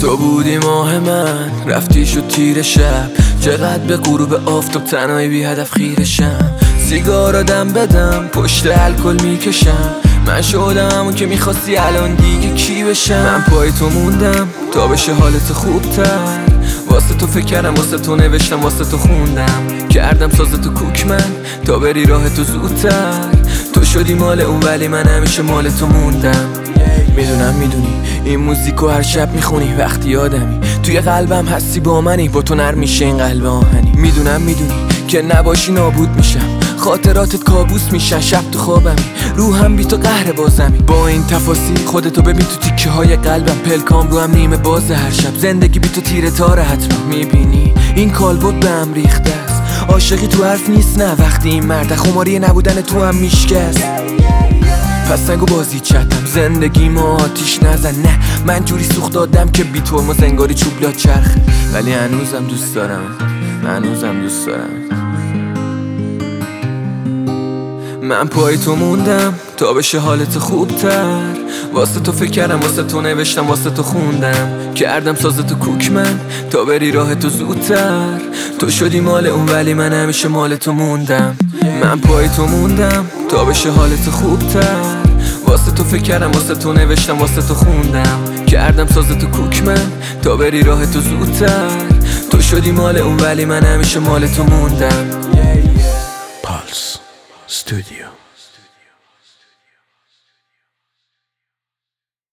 تو بودی ماه من، رفتی شد تیر شب. چقدر به غروب آفتاب تنهایی بی هدف خیرشم. سیگارا دم بدم، پشت الکل میکشم. من شدم همون که میخواستی، الان دیگه کی بشم؟ من پای تو موندم تا بشه حالت خوبتر. واسه تو فکر کردم، واسه تو نوشتم، واسه تو خوندم. کردم سازتو کوک من تا بری راه تو زودتر. تو شدی مال اون ولی من همیشه مال تو موندم. میدونی این موزیکو هر شب میخونی وقتی یادمی. توی قلبم هستی با منی، با تو نرم میشه این قلب آهنی. میدونی که نباشی نابود میشم. خاطراتت کابوس میشن شب تو خوابمی. روحم بی تو قهر بازمی. با این تفاصیل خودتو ببین تو تیکه های قلبم. پلکام رو هم نیمه باز هر شب. زندگی بی تو تیره تاره حتما. میبینی این کالبد به هم ریخته است. عاشقی تو حرف نیست نه، وقتی این مرد خماری نبودن تو هم میشکست. پس نگو بازی چتم، زندگی ما آتیش نزن. نه من جوری سوخت دادم که بی ترمز انگاری چوب چرخه. ولی هنوزم دوست دارم، من پای تو موندم تا بشه حالت خوبتر. واسه تو فکر کردم، واسه تو نوشتم، واسه تو خوندم. کردم سازتو کوک من تا بری راه تو زودتر. تو شدی مال اون ولی من همیشه مال تو موندم. من پای تو موندم تا بشه حالت خوبتر. واسه تو فکر کردم، واسه تو نوشتم، واسه تو خوندم. کردم سازتو کوک من تا بری راه تو زودتر. تو شدی مال اون ولی من همیشه مال تو موندم. Pulse Studio.